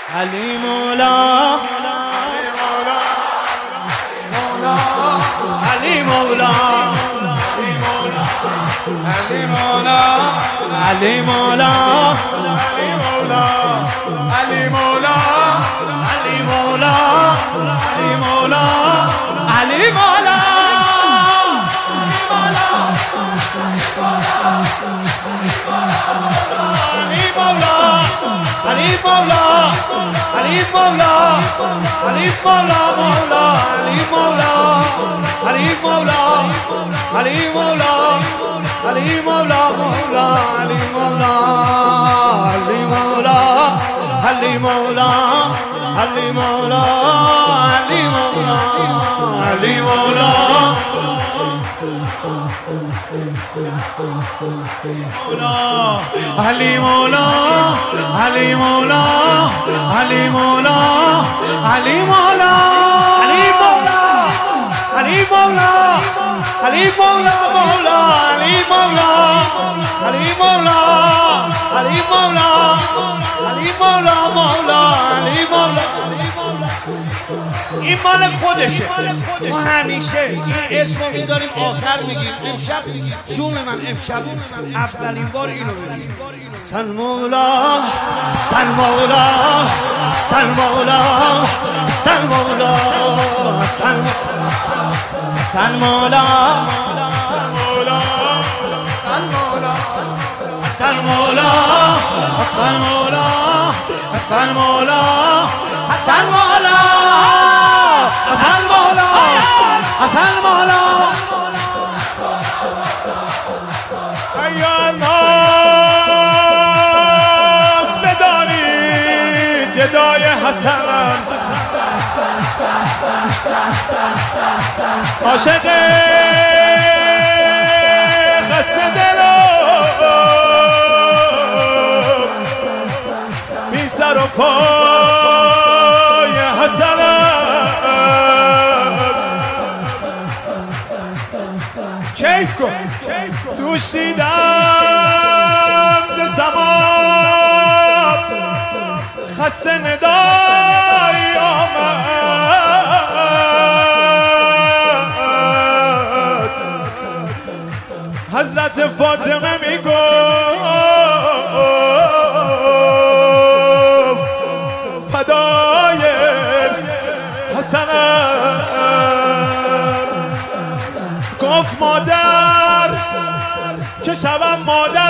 علی مولا علی مولا علی مولا علی مولا علی مولا علی مولا علی مولا علی مولا علی مولا علی مولا علی مولا علی مولا مولا علی مولا علی مولا علی مولا علی مولا مولا علی مولا علی مولا علی مولا علی مولا علی مولا علی مولا علی مولا علی مولا علی مولا علی مولا علی مولا علی مولا مولا علی مولا علی مولا علی مولا علی مولا مولا علی مولا. این مال خودشه. ما همیشه این اسم رو میذاریم آخر میگیم. امشب جون من امشب اولین بار اینو میگیم. سن مولا سن مولا سن مولا سن مولا سن مولا سن مولا سن مولا حسن مولا حسن مولا حسن مولا حسن مولا ایا الناس بدانید گدای حسن عاشق خسته دلو بی سر و پای حسن کیف کن دوش دیدم ز زمان خسته ندایی آمد حضرت فاطمه میگفت فدای حسنم گفت مادر که شبم مادر